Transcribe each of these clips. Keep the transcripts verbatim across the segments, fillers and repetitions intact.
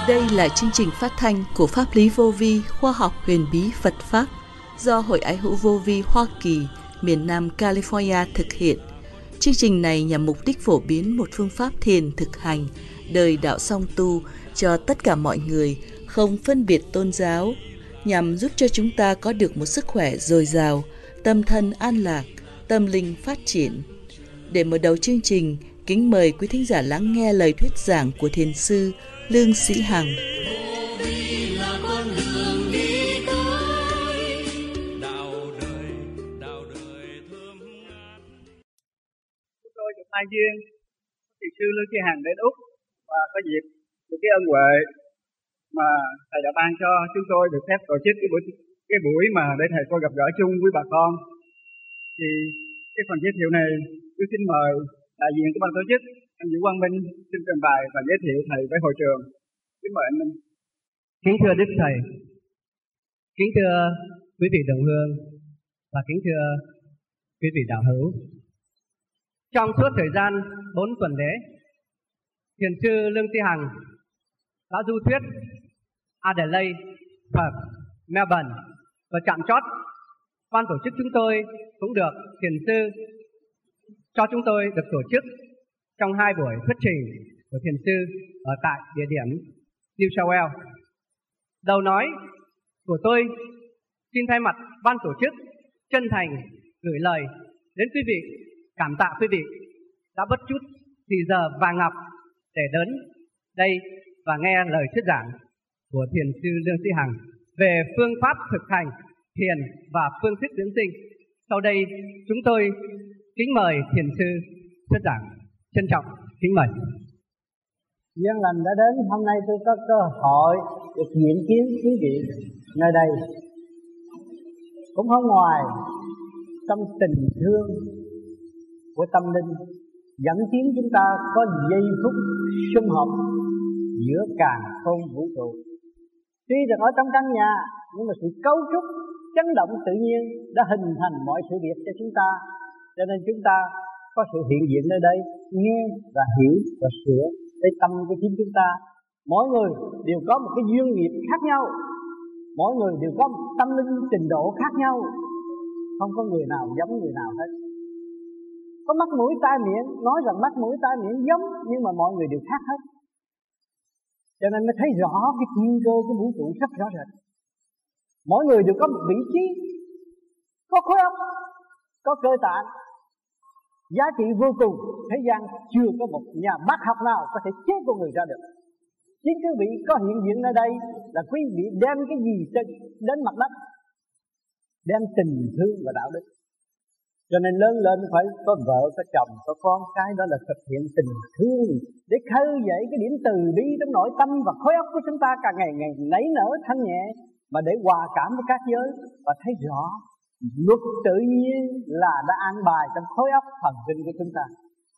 Đây là chương trình phát thanh của Pháp lý Vô Vi Khoa học Huyền bí Phật Pháp do Hội Ái hữu Vô Vi Hoa Kỳ, miền Nam California thực hiện. Chương trình này nhằm mục đích phổ biến một phương pháp thiền thực hành, đời đạo song tu cho tất cả mọi người, không phân biệt tôn giáo, nhằm giúp cho chúng ta có được một sức khỏe dồi dào, tâm thân an lạc, tâm linh phát triển. Để mở đầu chương trình, kính mời quý thính giả lắng nghe lời thuyết giảng của Thiền sư Lương Sĩ Hằng. Chúng tôi được mai duyên Thiền sư Lương Sĩ Hằng đến Úc và có dịp được cái ân huệ mà thầy đã ban cho chúng tôi được phép tổ chức cái buổi cái buổi mà để thầy cô gặp gỡ chung với bà con. Thì cái phần giới thiệu này tôi xin mời đại diện của ban tổ chức anh Vũ Quang Minh xin trình bày và giới thiệu thầy với hội trường. Kính mời anh Minh. Kính thưa Đức Thầy, kính thưa quý vị đồng hương và kính thưa quý vị đạo hữu. Trong suốt thời gian bốn tuần lễ, Thiền sư Lương Sĩ Hằng đã du thuyết Adelaide, Perth, Melbourne và chạm chót. Ban tổ chức chúng tôi cũng được Thiền sư cho chúng tôi được tổ chức trong hai buổi thuyết trình của Thiền sư ở tại địa điểm New South Wales. Đầu nói của tôi xin thay mặt ban tổ chức chân thành gửi lời đến quý vị, cảm tạ quý vị đã bất chút thì giờ vàng ngọc để đến đây và nghe lời thuyết giảng của Thiền sư Lương Sĩ Hằng về phương pháp thực hành thiền và phương thức dưỡng sinh. Sau đây chúng tôi kính mời Thiền sư thuyết giảng. Trân trọng kính mời. Duyên lành đã đến, hôm nay tôi có cơ hội được diện kiến quý vị nơi đây. Cũng không ngoài trong tình thương của tâm linh dẫn tiến chúng ta có giây phút sum họp giữa càn khôn vũ trụ. Tuy rằng ở trong căn nhà nhưng mà sự cấu trúc chấn động tự nhiên đã hình thành mọi sự việc cho chúng ta, cho nên chúng ta có sự hiện diện nơi đây, nghe và hiểu và sửa lấy tâm của chính chúng ta. Mỗi người đều có một cái duyên nghiệp khác nhau, mỗi người đều có một tâm linh trình độ khác nhau, không có người nào giống người nào hết. Có mắt mũi tai miệng, nói rằng mắt mũi tai miệng giống, nhưng mà mọi người đều khác hết. Cho nên mới thấy rõ cái thiên cơ của vũ trụ rất rõ rệt. Mỗi người đều có một vị trí, có khối óc, có cơ tạng, giá trị vô cùng. Thế gian chưa có một nhà bác học nào có thể chế con người ra được. Chính quý vị có hiện diện ở đây là quý vị đem cái gì đến mặt đất, đem tình thương và đạo đức. Cho nên lớn lên phải có vợ, có chồng, có con cái, đó là thực hiện tình thương để khơi dậy cái điểm từ bi trong nội tâm và khối óc của chúng ta càng ngày ngày nảy nở thanh nhẹ, mà để hòa cảm với các giới và thấy rõ luật tự nhiên là đã an bài trong khối óc thần kinh của chúng ta.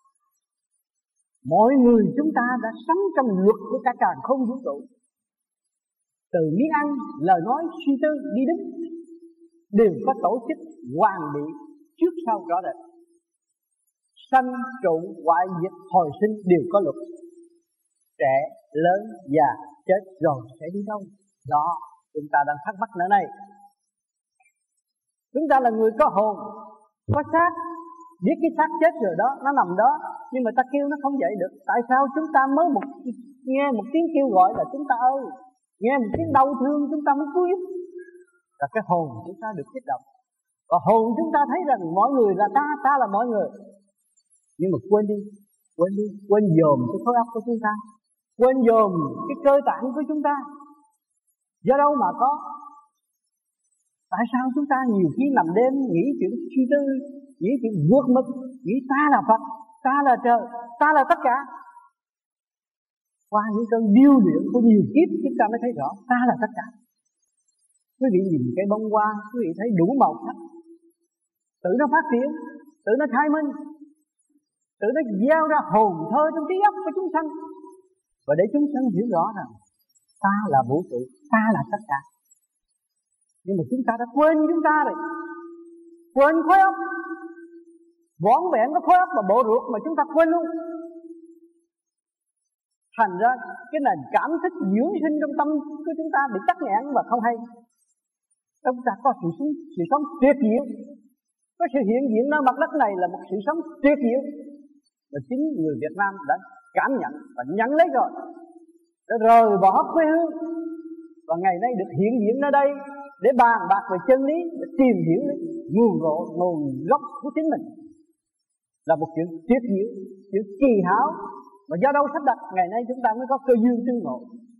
Mỗi người chúng ta đã sống trong luật của cả càn khôn vũ trụ. Từ miếng ăn, lời nói, suy tư, đi đứng đều có tổ chức hoàn bị trước sau rõ rệt. Sanh trụ hoại diệt hồi sinh đều có luật. Trẻ, lớn, già, chết rồi sẽ đi đâu? Đó, chúng ta đang thắc mắc nữa này. Chúng ta là người có hồn, có xác, biết cái xác chết rồi đó, nó nằm đó, nhưng mà ta kêu nó không dậy được. Tại sao chúng ta mới một nghe một tiếng kêu gọi là chúng ta ơi, nghe một tiếng đau thương chúng ta mới cứu giúp? Là cái hồn chúng ta được kích động. Và hồn chúng ta thấy rằng mọi người là ta, ta là mọi người. Nhưng mà quên đi, quên đi, quên dòm cái khối óc của chúng ta, quên dòm cái cơ tạng của chúng ta. Do đâu mà có? Tại sao chúng ta nhiều khi nằm đêm nghĩ chuyện suy tư, nghĩ chuyện vượt mức, nghĩ ta là Phật, ta là trời, ta là tất cả? Qua những cơn điêu luyện của nhiều kiếp chúng ta mới thấy rõ ta là tất cả. Quý vị nhìn cây bông hoa, quý vị thấy đủ màu sắc, tự nó phát triển, tự nó khai minh, tự nó gieo ra hồn thơ trong trí óc của chúng sanh, và để chúng sanh hiểu rõ rằng ta là vũ trụ, ta là tất cả. Nhưng mà chúng ta đã quên chúng ta rồi, quên khối óc, vỏn vẹn cái khối óc và bộ ruột mà chúng ta quên luôn. Thành ra cái nền cảm thức dưỡng sinh trong tâm của chúng ta bị tắc nghẽn và không hay. Chúng ta có sự sống, sự sống tuyệt diệu, có sự hiện diện nơi mặt đất này là một sự sống tuyệt diệu, và chính người Việt Nam đã cảm nhận và nhận lấy rồi, đã rời bỏ quê hương và ngày nay được hiện diện nơi đây để bàn bạc về chân lý, để tìm hiểu nguồn gốc, nguồn gốc của chính mình, là một chuyện tuyệt diệu, chuyện kỳ hảo, và do đâu sắp đặt ngày nay chúng ta mới có cơ duyên tương ngộ.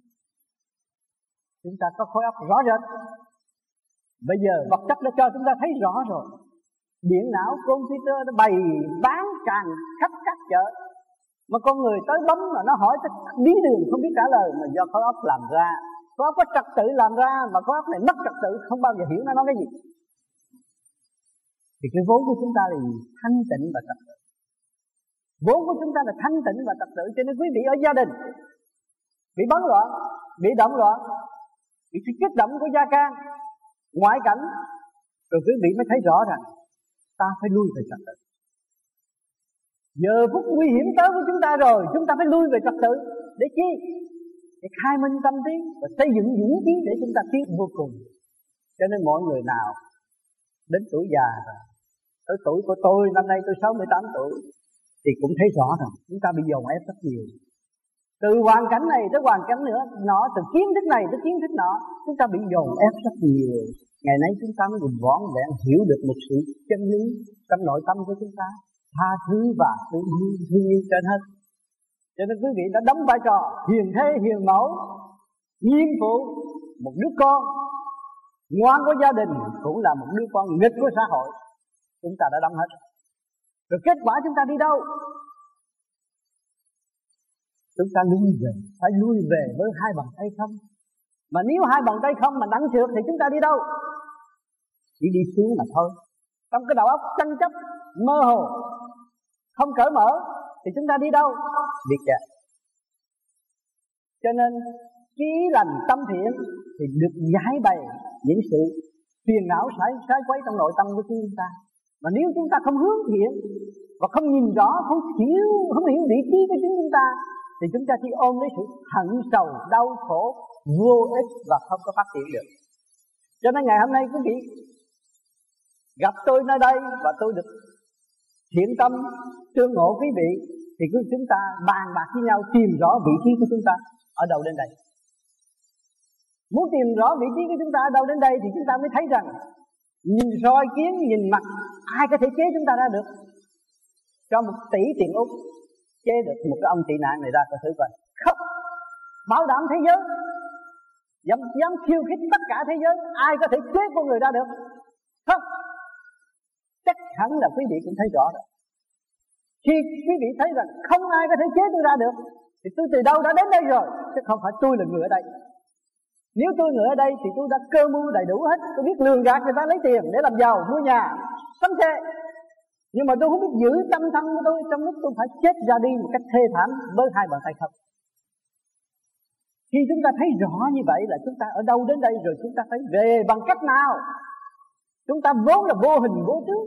Chúng ta có khối óc rõ rệt. Bây giờ vật chất đã cho chúng ta thấy rõ rồi. Điện não, computer đã bày bán tràn khắp các chợ, mà con người tới bấm mà nó hỏi tới bí đường không biết trả lời, mà do khối óc làm ra. Khối óc có trật tự làm ra, mà khối óc này mất trật tự, không bao giờ hiểu nó nói cái gì. Thì cái vốn của chúng ta là thanh tịnh và trật tự. Vốn của chúng ta là thanh tịnh và trật tự, cho nên quý vị ở gia đình bị bấn loạn, bị động loạn, bị sự kích động của gia can, ngoại cảnh, rồi quý vị mới thấy rõ rằng ta phải lui về trật tự. Giờ phút nguy hiểm tới của chúng ta rồi, chúng ta phải lui về trật tự. Để chi? Để khai minh tâm trí và xây dựng dũng khí để chúng ta tiến vô cùng. Cho nên mọi người nào đến tuổi già rồi, tới tuổi của tôi, năm nay tôi sáu mươi tám tuổi, thì cũng thấy rõ rằng chúng ta bị dồn ép rất nhiều. Từ hoàn cảnh này tới hoàn cảnh nữa, nó từ kiến thức này tới kiến thức nọ, chúng ta bị dồn ép rất nhiều. Ngày nay chúng ta mới được vỏn vẹn hiểu được một sự chân lý trong nội tâm của chúng ta, tha thứ và thương yêu trên hết. Cho nên quý vị đã đóng vai trò hiền thế hiền mẫu, nghiêm phụ một đứa con ngoan của gia đình, cũng là một đứa con nghịch của xã hội. Chúng ta đã đóng hết. Rồi kết quả chúng ta đi đâu? Chúng ta lui về, phải lui về với hai bàn tay không. Mà nếu hai bàn tay không mà nặng trược thì chúng ta đi đâu? Chỉ đi xuống mà thôi. Trong cái đầu óc tranh chấp, mơ hồ, không cởi mở, thì chúng ta đi đâu? Đi kẹt. Cho nên trí lành tâm thiện thì được giải bày những sự phiền não sái sái quấy trong nội tâm của chúng ta. Mà nếu chúng ta không hướng thiện và không nhìn rõ, không hiểu, không hiểu vị trí của chính chúng ta, thì chúng ta chỉ ôm lấy sự hận sầu, đau khổ, vô ích và không có phát triển được. Cho nên ngày hôm nay quý vị gặp tôi nơi đây và tôi được thiện tâm tương ngộ quý vị, thì chúng ta bàn bạc với nhau tìm rõ vị trí của chúng ta ở đâu đến đây. Muốn tìm rõ vị trí của chúng ta ở đâu đến đây thì chúng ta mới thấy rằng nhìn soi kiến, nhìn mặt, ai có thể chế chúng ta ra được? Cho một tỷ tiền Úc chế được một cái ông tị nạn này ra coi thử coi. Không, bảo đảm thế giới, dám, dám khiêu khích tất cả thế giới, ai có thể chế con người ra được? Không, chắc hẳn là quý vị cũng thấy rõ rồi. Khi quý vị thấy rằng không ai có thể chế tôi ra được, thì tôi từ đâu đã đến đây rồi, chứ không phải tôi là người ở đây. Nếu tôi người ở đây thì tôi đã cơ mưu đầy đủ hết. Tôi biết lường gạt người ta lấy tiền để làm giàu, mua nhà, sắm xe. Nhưng mà tôi không biết giữ tâm thân của tôi trong lúc tôi phải chết ra đi một cách thê thảm với hai bàn tay không. Khi chúng ta thấy rõ như vậy là chúng ta ở đâu đến đây rồi, chúng ta phải về bằng cách nào? Chúng ta vốn là vô hình vô tướng.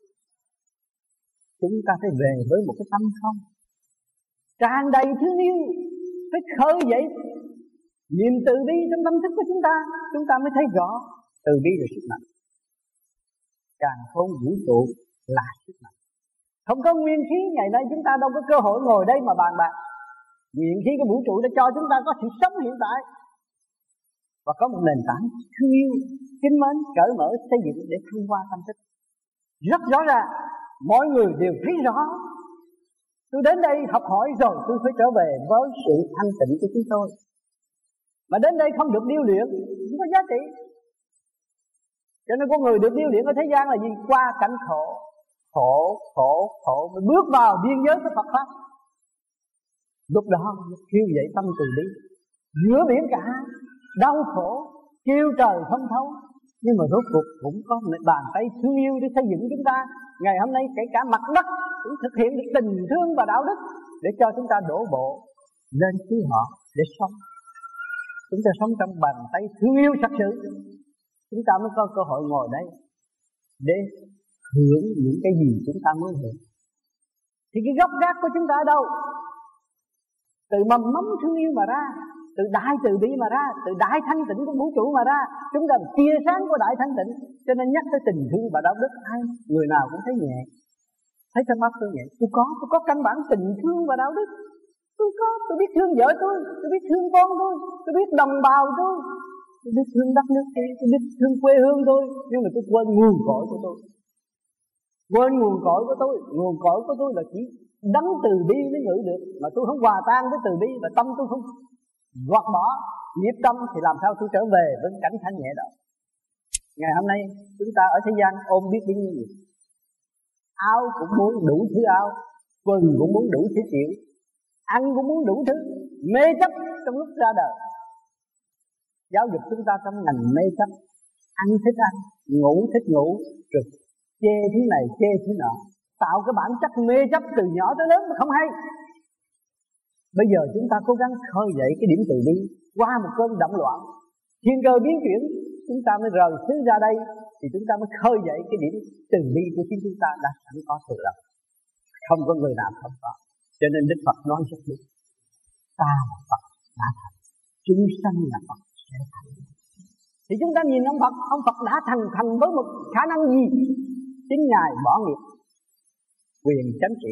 Chúng ta phải về với một cái tâm không tràn đầy thương yêu, phải khơi dậy niềm từ bi trong tâm thức của chúng ta. Chúng ta mới thấy rõ từ bi là sức mạnh, càng khôn vũ trụ là sức mạnh. Không có nguyên khí, ngày nay chúng ta đâu có cơ hội ngồi đây mà bàn bạc. Nguyên khí của vũ trụ đã cho chúng ta có sự sống hiện tại và có một nền tảng thương yêu, kính mến, cởi mở xây dựng để thông qua tâm thức. Rất rõ ràng, mọi người đều thấy rõ. Tôi đến đây học hỏi rồi tôi phải trở về với sự thanh tịnh của chúng tôi. Mà đến đây không được điêu luyện, không có giá trị. Cho nên con người được điêu luyện ở thế gian là gì? Qua cảnh khổ, khổ, khổ, khổ, mới bước vào biên giới của Phật Pháp. Lúc đó kêu dậy tâm từ bi, giữa biển cả, đau khổ, kêu trời không thấu. Nhưng mà rốt cuộc cũng có một bàn tay thương yêu để xây dựng chúng ta. Ngày hôm nay kể cả mặt đất cũng thực hiện được tình thương và đạo đức để cho chúng ta đổ bộ lên xứ họ để sống. Chúng ta sống trong bàn tay thương yêu thật sự, chúng ta mới có cơ hội ngồi đây để hưởng những cái gì chúng ta muốn hưởng. Thì cái gốc gác của chúng ta ở đâu? từ mầm móng thương yêu mà ra, từ đại từ bi mà ra, từ đại thanh tịnh của vũ trụ mà ra. Chúng ta là tia sáng của đại thanh tịnh. Cho nên nhắc tới tình thương và đạo đức, ai người nào cũng thấy nhẹ. Thấy trong mắt tôi nhẹ, tôi có, tôi có căn bản tình thương và đạo đức. Tôi có, tôi biết thương vợ tôi, tôi biết thương con tôi, tôi biết đồng bào tôi, tôi biết thương đất nước tôi, tôi biết thương quê hương tôi. Nhưng mà tôi quên nguồn cội của tôi. Quên nguồn cội của tôi. Nguồn cội của tôi là chỉ đấng từ bi mới ngự được. Mà tôi không hòa tan với từ bi, và tâm tôi không gọt bỏ nghiệp tâm, thì làm sao tôi trở về với cảnh thanh nhẹ đó. Ngày hôm nay chúng ta ở thế gian ôm biết bao nhiêu việc. Áo cũng muốn đủ thứ áo, quần cũng muốn đủ thứ kiểu, ăn cũng muốn đủ thứ, mê chấp trong lúc ra đời. Giáo dục chúng ta trong ngành mê chấp, ăn thích ăn, ngủ thích ngủ, rồi chê thứ này chê thứ nọ, tạo cái bản chất mê chấp từ nhỏ tới lớn mà không hay. Bây giờ chúng ta cố gắng khơi dậy cái điểm từ bi qua một cơn động loạn, thiên cơ biến chuyển, chúng ta mới rời xứ ra đây, thì chúng ta mới khơi dậy cái điểm từ bi của chính chúng ta đã sẵn có từ lâu. Không có người nào không có. Cho nên Đức Phật nói rất đúng, ta là Phật đã thành, chúng sanh là Phật sẽ thành. Thì chúng ta nhìn ông Phật, ông Phật đã thành thành với một khả năng gì? Chính Ngài bỏ nghiệp, quyền chánh trị,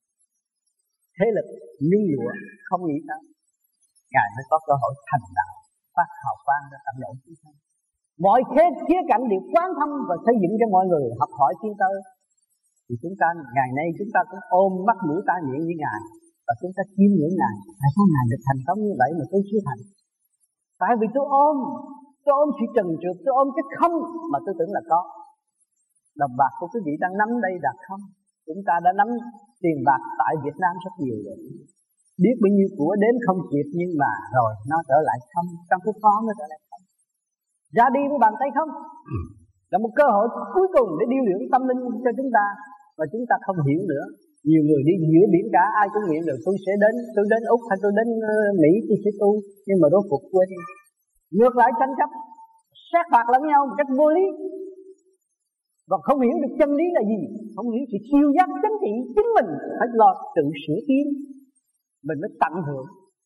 thế lực nhung lụa, không nghĩ tới, Ngài mới có cơ hội thành đạo, phát hào quang ra tận độ chúng sanh. Mọi khía, khía cạnh đều quán thông và xây dựng cho mọi người học hỏi tiến tới. Thì chúng ta ngày nay chúng ta cũng ôm mắt mũi tai miệng như Ngài, và chúng ta chiêm ngưỡng Ngài. Tại sao Ngài được thành công như vậy mà tôi chưa thành? Tại vì tôi ôm, tôi ôm sự trần trượt, tôi ôm cái không mà tôi tưởng là có. Đồng bạc của quý vị đang nắm đây là không. Chúng ta đã nắm tiền bạc tại Việt Nam rất nhiều rồi, biết bao nhiêu của đến không kịp, nhưng mà rồi nó trở lại không, trong cái khó nó trở lại không. Ra đi với bàn tay không là một cơ hội cuối cùng để điêu luyện tâm linh cho chúng ta, và chúng ta không hiểu nữa. Nhiều người đi giữa biển cả, ai cũng nguyện được tôi sẽ đến, tôi đến Úc hay tôi đến Mỹ tôi sẽ tu, nhưng mà rốt cuộc quên. Ngược lại tranh chấp, sát phạt lẫn nhau một cách vô lý, và không hiểu được chân lý là gì, không hiểu sự siêu giác chánh trị chính mình phải lo tự sửa tiến, mình mới tận hưởng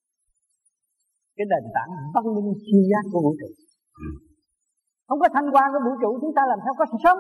cái nền tảng văn minh siêu giác của vũ trụ. Không có thanh quan của vũ trụ, chúng ta làm sao có sự sống?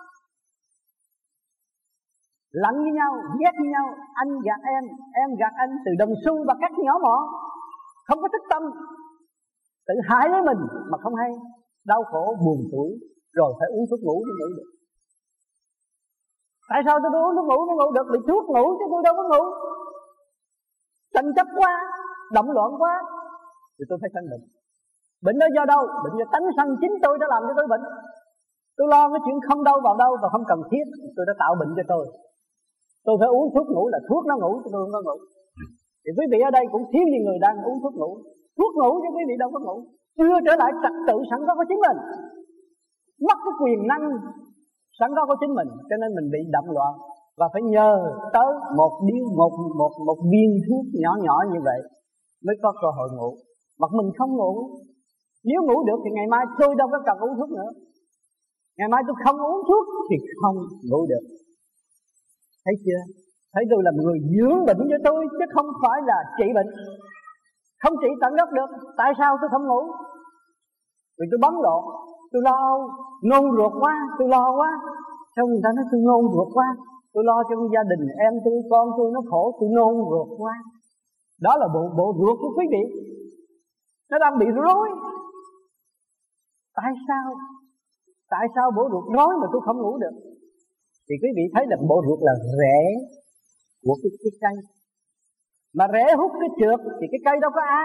Lẫn với nhau, ghét với nhau, anh gạt em, em gạt anh, từ đồng xu và các nhỏ mỏ, không có thức tâm, tự hại với mình mà không hay, đau khổ buồn tuổi, rồi phải uống thuốc ngủ mới ngủ được. Tại sao tôi uống thuốc ngủ mới ngủ được? Bị thuốc ngủ chứ tôi đâu có ngủ. Tranh chấp quá, động loạn quá, thì tôi phải sanh bệnh. Bệnh đó do đâu? Bệnh do tánh sanh chính tôi đã làm cho tôi bệnh. Tôi lo cái chuyện không đâu vào đâu và không cần thiết, tôi đã tạo bệnh cho tôi. Tôi phải uống thuốc ngủ là thuốc nó ngủ chứ tôi không có ngủ. Thì quý vị ở đây cũng thiếu nhiều người đang uống thuốc ngủ. Thuốc ngủ chứ quý vị đâu có ngủ. Chưa trở lại trật tự sẵn có của chính mình, mất cái quyền năng sẵn có của chính mình, cho nên mình bị động loạn và phải nhờ tới một điếu một một một viên thuốc nhỏ nhỏ như vậy mới có cơ hội ngủ. Mà mình không ngủ, nếu ngủ được thì ngày mai tôi đâu có cần uống thuốc nữa. Ngày mai tôi không uống thuốc thì không ngủ được. Thấy chưa? Thấy tôi là người dưỡng bệnh cho tôi chứ không phải là trị bệnh. Không trị tận gốc được. Tại sao tôi không ngủ? Vì tôi bấn lộn, tôi lo, nôn ruột quá, tôi lo quá. Sao người ta nói tôi nôn ruột quá? Tôi lo cho gia đình em tôi, con tôi nó khổ, tôi nôn ruột quá. Đó là bộ bộ ruột của quý vị, nó đang bị rối. Tại sao? Tại sao bộ ruột rối mà tôi không ngủ được? Thì quý vị thấy là bộ ruột là rễ của cái, cái cây. Mà rễ hút cái trượt thì cái cây đâu có ăn.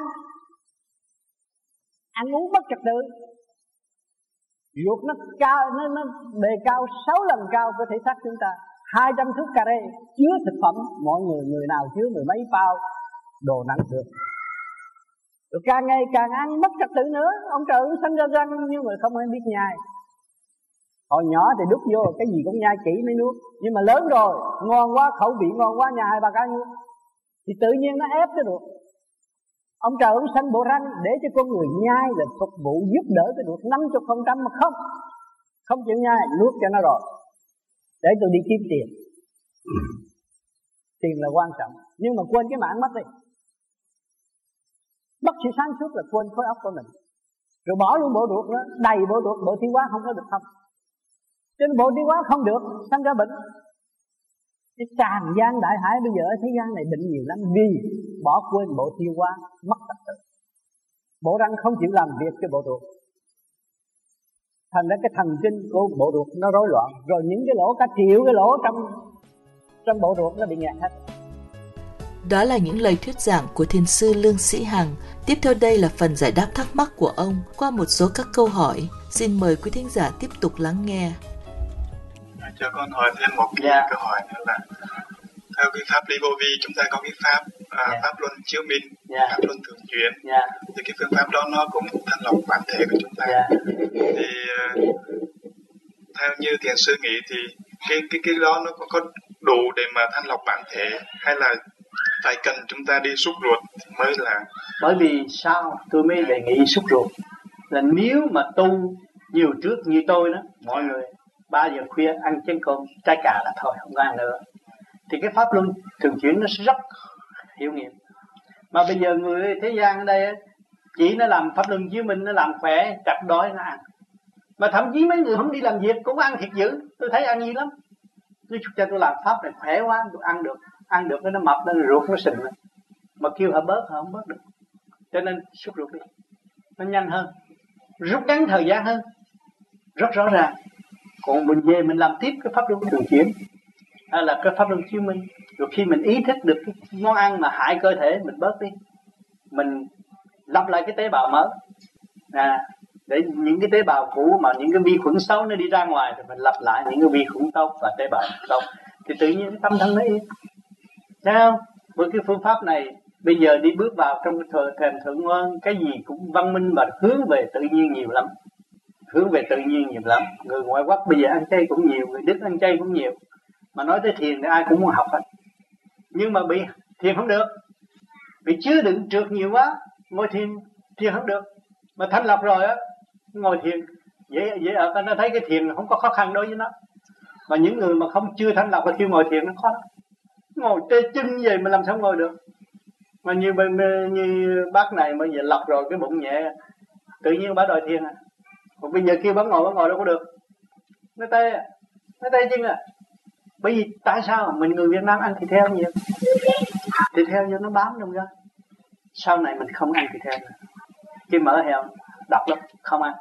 Ăn uống mất trật tự. Ruột nó cao, nó, nó bề cao sáu lần cao của thể xác chúng ta, hai trăm thước carê chứa thực phẩm, mọi người người nào chứa mười mấy bao đồ nặng trược. Rồi càng ngày càng ăn mất trật tự nữa. Ông trời cũng sanh ra răng nhưng mà không ai biết nhai. Hồi nhỏ thì đút vô cái gì cũng nhai kỹ mới nuốt, nhưng mà lớn rồi ngon quá, khẩu vị ngon quá, nhà hai ba cái nuốt thì tự nhiên nó ép cái ruột. Ông trời cũng sanh bộ răng để cho con người nhai là phục vụ giúp đỡ cái ruột năm mươi phần trăm, mà không không chịu nhai, nuốt cho nó rồi để tôi đi kiếm tiền. Tiền là quan trọng, nhưng mà quên cái mạng mất đi. sự sáng suốt là quên khối óc của mình, rồi bỏ luôn bộ ruột đó, đầy bộ ruột, bộ tiêu hóa không có được thông. Trên bộ tiêu hóa không được, sanh ra bệnh. Cái tràn gian đại hải bây giờ ở thế gian này bệnh nhiều lắm, vì bỏ quên bộ tiêu hóa, mất trật tự. Bộ răng không chịu làm việc cho bộ ruột, thành ra cái thần kinh của bộ ruột nó rối loạn, rồi những cái lỗ, cả triệu cái lỗ trong trong bộ ruột nó bị nghẹt hết. Đó là những lời thuyết giảng của Thiền sư Lương Sĩ Hằng. Tiếp theo đây là phần giải đáp thắc mắc của ông qua một số các câu hỏi. Xin mời quý thính giả tiếp tục lắng nghe. À, cho con hỏi thêm một cái yeah. câu hỏi nữa là theo cái pháp lý vô vi chúng ta có cái pháp à, yeah. pháp luân chiếu minh, yeah. pháp luân thường chuyển, yeah. thì cái phương pháp đó nó cũng thanh lọc bản thể của chúng ta. Yeah. Thì theo như thiền sư nghĩ thì cái cái cái đó nó có, có đủ để mà thanh lọc bản thể, hay là phải cần chúng ta đi xúc ruột mới là? Bởi vì sao tôi mới đề nghị xúc ruột là nếu mà tu nhiều trước như tôi đó, mọi người ba giờ khuya ăn chén cơm trái cà là thôi, không có ăn nữa, thì cái pháp luân thường chuyển nó rất hiệu nghiệm. Mà bây giờ người thế gian ở đây chỉ nó làm pháp luân chiếu minh, nó làm khỏe, chặt đói nó ăn. Mà thậm chí mấy người không đi làm việc cũng ăn thiệt dữ, tôi thấy ăn nhiều lắm. Tôi cho tôi làm pháp này khỏe quá, tôi ăn được, ăn được nó mập, nó ruột nó sình, mà kêu họ bớt họ không bớt được. Cho nên xúc ruột đi, nó nhanh hơn, rút ngắn thời gian hơn, rất rõ ràng. Còn mình về mình làm tiếp cái pháp luân thường chuyển, hay là cái pháp luân chiếu minh, rồi khi mình ý thức được cái món ăn mà hại cơ thể mình bớt đi, mình lặp lại cái tế bào mới, à, để những cái tế bào cũ mà những cái vi khuẩn xấu nó đi ra ngoài, thì mình lặp lại những cái vi khuẩn tốt và tế bào tốt, thì tự nhiên tâm thân nó yên. Thấy không? Với cái phương pháp này bây giờ đi bước vào trong cái thời thềm thượng ngoan, cái gì cũng văn minh và hướng về tự nhiên nhiều lắm, hướng về tự nhiên nhiều lắm. Người ngoại quốc bây giờ ăn chay cũng nhiều, người Đức ăn chay cũng nhiều, mà nói tới thiền thì ai cũng muốn học hết. Nhưng mà bị thiền không được, bị chứa đựng trượt nhiều quá, ngồi thiền thiền không được. Mà thanh lọc rồi á, ngồi thiền dễ dễ ở, nó thấy cái thiền không có khó khăn đối với nó. Mà những người mà không chưa thanh lọc và kêu ngồi thiền nó khó lắm. Ngồi tê chân như vậy mà làm sao ngồi được. Mà như như bác này mà giờ lọc rồi cái bụng nhẹ, tự nhiên bác đòi thiền à. Còn bây giờ kêu bác ngồi, bác ngồi đâu có được. Nó tê à, nó tê chân à. Bởi vì tại sao mình người Việt Nam ăn thịt heo nhiều, thịt heo vô nó bám trong đó. Sau này mình không ăn thịt heo nữa, cái mỡ heo độc lắm, không ăn.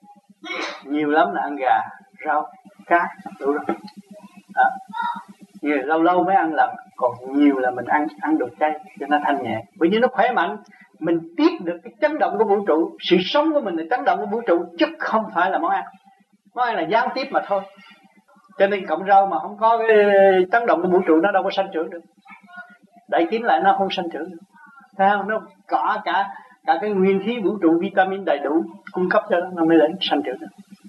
Nhiều lắm là ăn gà, rau, cá, đủ rồi. Đó. Nhiều lâu lâu mới ăn lần, còn nhiều là mình ăn ăn đồ chay cho nó thanh nhẹ. Bởi vì nó khỏe mạnh, mình tiếp được cái chấn động của vũ trụ, sự sống của mình là chấn động của vũ trụ, chứ không phải là món ăn. Món ăn là gián tiếp mà thôi. Cho nên cọng rau mà không có cái chấn động của vũ trụ nó đâu có sanh trưởng được. Đậy kín lại nó không sanh trưởng được. Thấy không? Nó có cả cả cái nguyên khí vũ trụ, vitamin đầy đủ cung cấp cho nó, nó mới lên sanh trưởng được.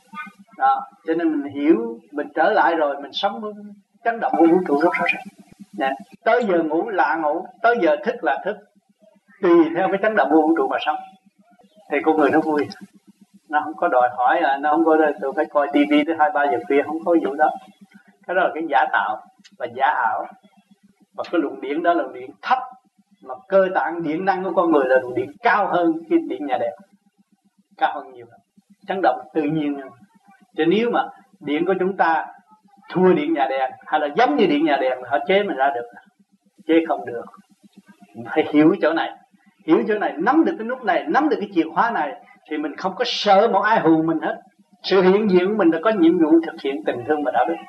Đó, cho nên mình hiểu, mình trở lại rồi mình sống với chấn động của vũ trụ rất rõ ràng. Nè, tới giờ ngủ là ngủ, tới giờ thức là thức, tùy theo cái chấn động của vũ trụ mà sống. Thì con người nó vui, nó không có đòi hỏi là nó không có tôi phải coi tivi tới hai ba giờ khuya, không có vụ đó. Cái đó là cái giả tạo và giả ảo. Và cái luồng điện đó là luồng điện thấp, mà cơ tạng điện năng của con người là luồng điện cao hơn cái điện nhà đèn, cao hơn nhiều lắm. Chấn động tự nhiên. Cho nếu mà điện của chúng ta thua điện nhà đèn hay là giống như điện nhà đèn, họ chế mình ra được, chế không được. Mình phải hiểu chỗ này, hiểu chỗ này, nắm được cái nút này, nắm được cái chìa khóa này, thì mình không có sợ một ai hù mình hết. Sự hiện diện của mình là có nhiệm vụ thực hiện tình thương và đạo đức.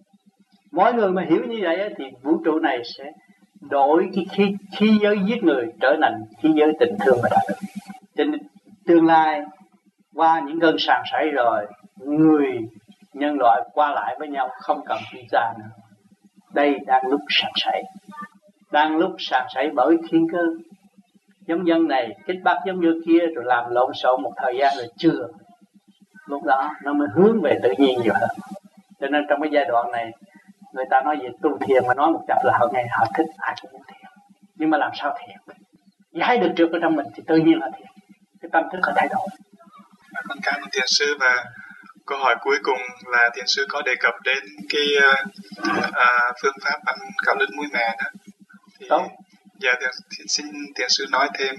Mỗi người mà hiểu như vậy thì vũ trụ này sẽ đổi cái khí, khí giới giết người trở thành khí giới tình thương và đạo đức. Cho nên tương lai qua những cơn sàn sảy rồi, người nhân loại qua lại với nhau không cần visa nữa. Đây đang lúc sàn sảy, đang lúc sàn sảy bởi thiên cơ. Giống dân này kích bắt giống như kia rồi làm lộn xộn một thời gian rồi chưa, lúc đó nó mới hướng về tự nhiên nhiều hơn. Cho nên trong cái giai đoạn này người ta nói về tu thiền mà nói một chập là họ nghe họ thích, ai cũng muốn thiền. Nhưng mà làm sao thiền? Giải được trước ở trong mình thì tự nhiên là thiền. Cái tâm thức phải thay đổi. Con cảm ơn thiền sư. Và câu hỏi cuối cùng là thiền sư có đề cập đến cái uh, phương pháp ăn cảm ứng mũi mè đó. Thì, Đúng. Dạ, thì, thì xin thiền sư nói thêm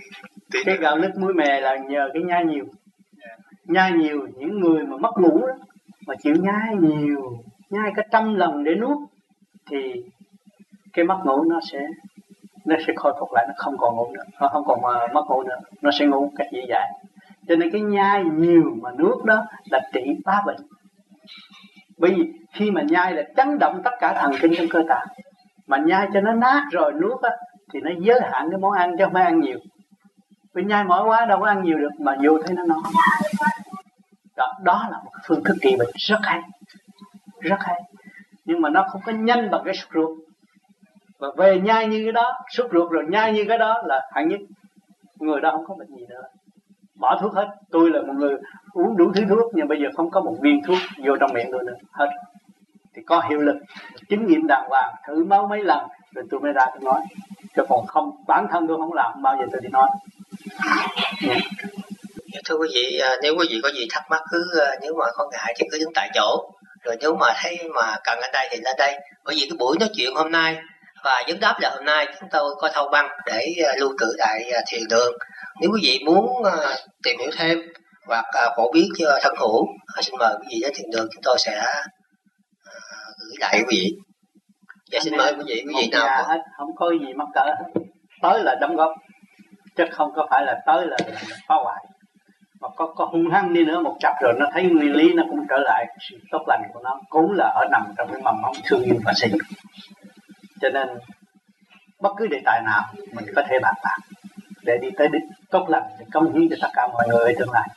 Tí cái nữa. gạo lứt muối mè là nhờ cái nhai nhiều. Nhai nhiều, những người mà mất ngủ đó, mà chịu nhai nhiều, nhai cả trăm lần để nuốt, thì cái mất ngủ nó sẽ nó sẽ khôi phục lại, nó không còn ngủ nữa, nó không còn mà mất ngủ nữa, nó sẽ ngủ cách dễ dàng. Cho nên cái nhai nhiều mà nuốt đó là trị phá bệnh. Bởi vì khi mà nhai là chấn động tất cả thần kinh trong cơ thể, mà nhai cho nó nát rồi nuốt á, thì nó giới hạn cái món ăn chứ không phải ăn nhiều. Vì nhai mỏi quá đâu có ăn nhiều được, mà vô thấy nó no. Đó, đó là một phương thức trị bệnh rất hay, rất hay. Nhưng mà nó không có nhanh bằng cái sốt ruột. Và về nhai như cái đó, sốt ruột rồi nhai như cái đó là hạng nhất. Người đó không có bệnh gì nữa, bỏ thuốc hết. Tôi là một người uống đủ thứ thuốc, nhưng bây giờ không có một viên thuốc vô trong miệng tôi nữa, hết. Thì có hiệu lực, chứng nghiệm đàng hoàng, thử máu mấy lần rồi tôi mới ra tôi nói. Chứ còn không, bản thân tôi không làm, bao giờ tôi đi nói. Yeah. Thưa quý vị, nếu quý vị có gì thắc mắc cứ, nếu mà có ngại thì cứ đứng tại chỗ. Rồi nếu mà thấy mà cần ở đây thì lên đây. Bởi vì cái buổi nói chuyện hôm nay và vấn đáp là hôm nay chúng tôi có thâu băng để lưu trữ tại thiền đường. Nếu quý vị muốn tìm hiểu thêm hoặc phổ biến cho thân hữu, xin mời quý vị đến thiền đường, chúng tôi sẽ gửi lại quý vị. Dạ, xin mời quý vị, quý vị nào có... hết, không có gì mắc cỡ hết. Tới là đóng góp, chứ không có phải là tới là, là, là phá hoại. Mà có, có hung hăng đi nữa một chập rồi nó thấy nguyên lý, nó cũng trở lại sự tốt lành của nó, cũng là ở nằm trong cái mầm móng thương yêu và xây dựng. Cho nên bất cứ đề tài nào mình có thể bàn bạc để đi tới đích tốt lành, để cống hiến cho tất cả mọi người tương lai.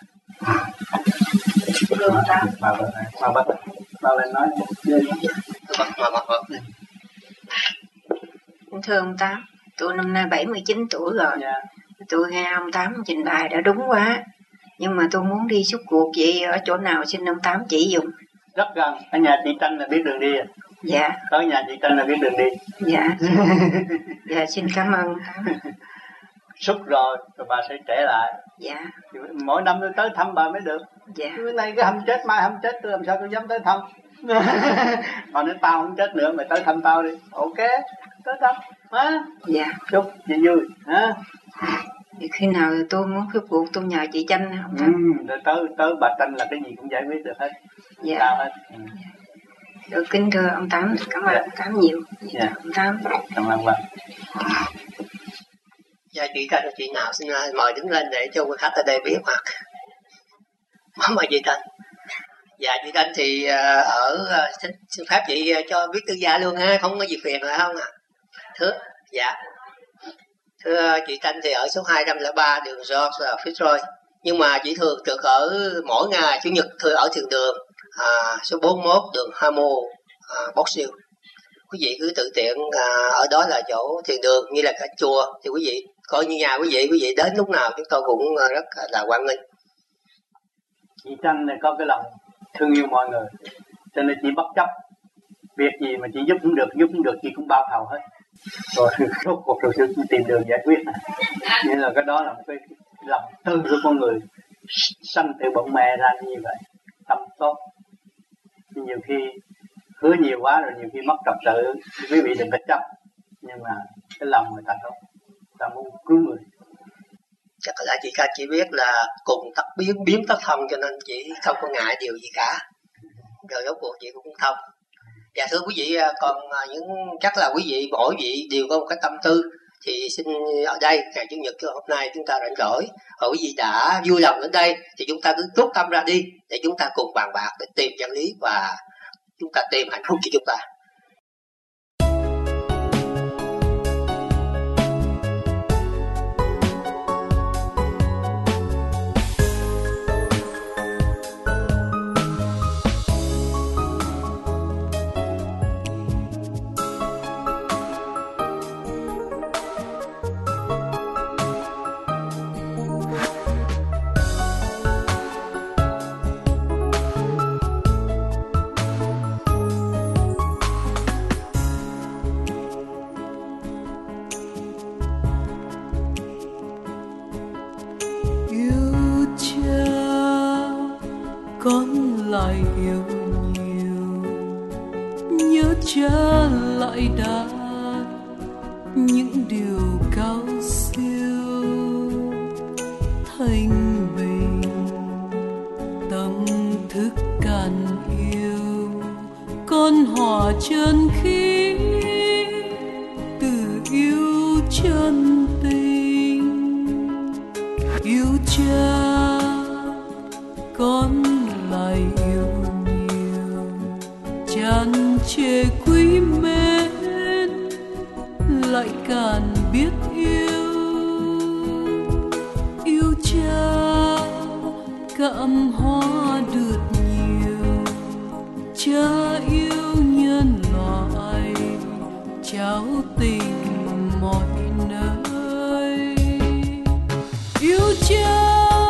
Bao lên, bao lên, bao lên nói. Thưa ông Tám, tôi năm nay bảy mươi chín tuổi rồi. Yeah. Tôi nghe ông Tám trình bày đã đúng quá. Nhưng mà tôi muốn đi xuất cuộc, vậy ở chỗ nào xin ông Tám chỉ dùng? Rất gần, ở nhà chị Tranh là biết đường đi. Dạ. Tới nhà chị Tranh là biết đường đi. Dạ. Dạ, xin cảm ơn ông Tám. Xúc rồi, rồi bà sẽ trẻ lại. Dạ. Mỗi năm tôi tới thăm bà mới được. Dạ. Bữa nay cái hâm chết, mai hâm chết, tôi làm sao tôi dám tới thăm. Còn nếu tao không chết nữa, mày tới thăm tao đi. Ok, tới thăm. Hả? Dạ. Chúc chị vui. Hả? Thì khi nào tôi muốn khuyết cuộc tôi nhờ chị Tranh không ừ, rồi tới, tới bà Tranh là cái gì cũng giải quyết được hết. Dạ. Sao hết. Ừ. Được, kính thưa ông Tám, cảm ơn dạ. ông Tám nhiều. Dạ. Ông Tám. Cảm ơn bà. Dạ, chị Tranh, chị nào xin mời đứng lên để cho quý khách ở đây biết mặt. Mời chị Tranh. Dạ, chị Tranh thì ở xin, xin phép chị cho biết tư gia luôn ha, không có gì phiền phải không ạ? À? Thưa, dạ. Thưa chị Tranh thì ở số hai trăm lẻ ba đường George Fitzroy, nhưng mà chị thường trực ở mỗi ngày chủ nhật thường ở thiền đường à, số bốn mươi mốt đường Hamo à, Bóc Siêu. Quý vị cứ tự tiện à, ở đó là chỗ thiền đường như là cả chùa, thì quý vị coi như nhà quý vị, quý vị đến lúc nào chúng tôi cũng rất là hoan nghênh. Chị Tranh này có cái lòng thương yêu mọi người, cho nên chị bất chấp việc gì mà chị giúp cũng được, giúp cũng được, chị cũng bao thầu hết. Rồi rốt cuộc rồi chị tìm đường giải quyết. Nên là cái đó là một cái lòng tư của con người sanh từ bụng mẹ ra như vậy, tâm tốt. Nhiều khi hứa nhiều quá rồi nhiều khi mất trật tự, quý vị đừng có chấp. Nhưng mà cái lòng người ta tốt, ta muốn cứu người. Chắc là chị ca chỉ biết là cùng tắt biến biến tắt thông, cho nên chị không có ngại điều gì cả. Rồi rốt cuộc chị cũng thông. Dạ thưa quý vị, còn những chắc là quý vị mỗi vị đều có một cái tâm tư, thì xin ở đây ngày chủ nhật hôm nay chúng ta rảnh rỗi, và quý vị đã vui lòng đến đây thì chúng ta cứ tốt tâm ra đi để chúng ta cùng bàn bạc để tìm chân lý và chúng ta tìm hạnh phúc cho chúng ta. lại yêu nhiều, nhớ trở lại đã những điều cao siêu. thanh bình, tâm thức cạn yêu, con hòa chân khí từ yêu chân tình. Yêu cha con lại yêu nhiều, chan chê quý mến lại càng biết yêu. Yêu cha cảm hóa được nhiều, cha yêu nhân loại trao tình mọi nơi. Yêu cha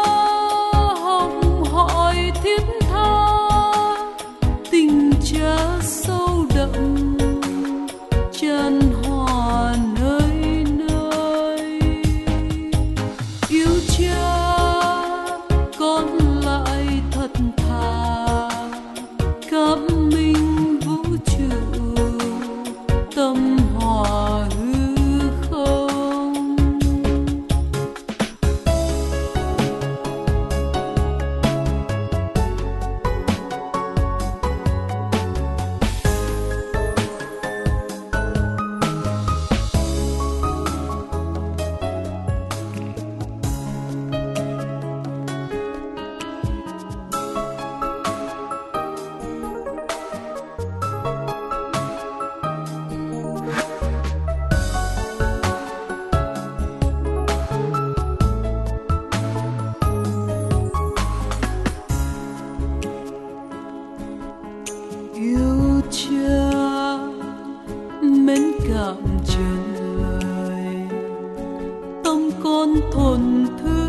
hồng hỏi thiết tha, tình cha sâu đậm tràn hòa nơi nơi. Yêu cha con lại thật thà, cảm minh vũ trụ tâm hòa hư không. Yêu cha mến cảm chân lời, tâm con thuần thứ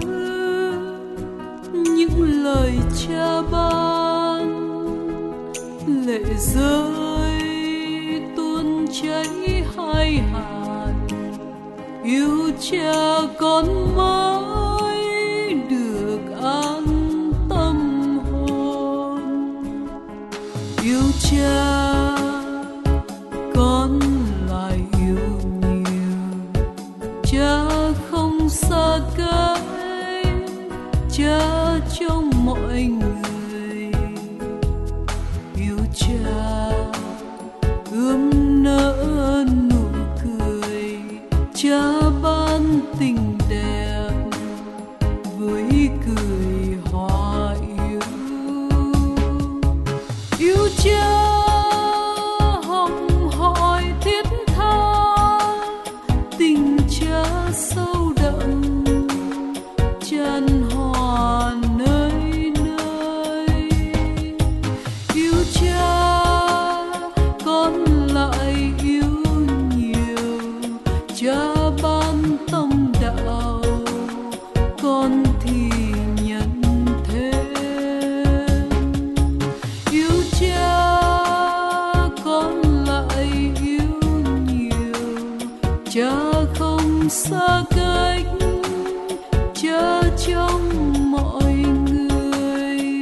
những lời cha ban. Lệ rơi tuôn chảy hai hạt, yêu cha con mới được an tâm hồn. Yêu cha con lại yêu nhiều, cha không xa cách, cha trong mọi người. Yêu cha ươm nở nụ cười, cha ban tình đẹp với cười hòa yêu. Yêu cha hồng hỏi thiết tha, tình cha sâu đậm tràn hòa nơi nơi. Yêu cha con lại yêu nhiều, cha ban tâm đạo con thì nhận thêm. Yêu cha con lại yêu nhiều, cha không xa cách, cha trong mọi người.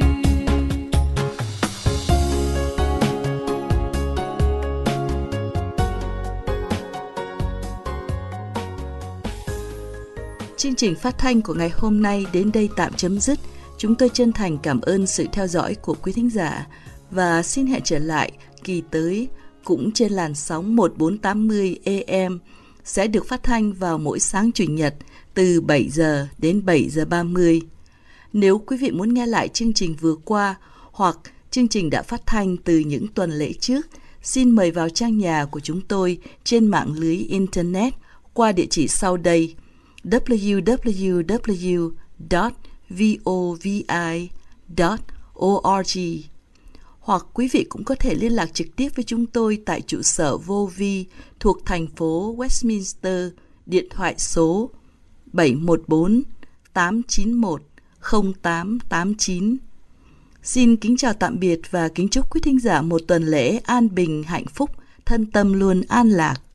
Chương trình phát thanh của ngày hôm nay đến đây tạm chấm dứt. Chúng tôi chân thành cảm ơn sự theo dõi của quý thính giả và xin hẹn trở lại kỳ tới cũng trên làn sóng một nghìn bốn trăm tám mươi A M sẽ được phát thanh vào mỗi sáng Chủ nhật từ bảy giờ đến bảy giờ ba mươi. Nếu quý vị muốn nghe lại chương trình vừa qua hoặc chương trình đã phát thanh từ những tuần lễ trước, xin mời vào trang nhà của chúng tôi trên mạng lưới Internet qua địa chỉ sau đây: w w w chấm vovi chấm org. Hoặc quý vị cũng có thể liên lạc trực tiếp với chúng tôi tại trụ sở vô vi thuộc thành phố Westminster, điện thoại số bảy một bốn tám chín một không tám tám chín. Xin kính chào tạm biệt và kính chúc quý thính giả một tuần lễ an bình, hạnh phúc, thân tâm luôn an lạc.